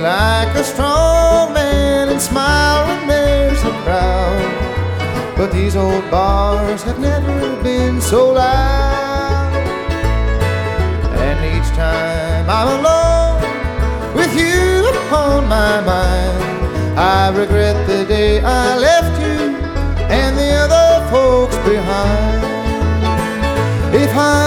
like a strong man and smile when there's a crowd. But these old bars have never been so loud. And each time I'm alone with you upon my mind, I regret the day I left you and the other folks behind. If I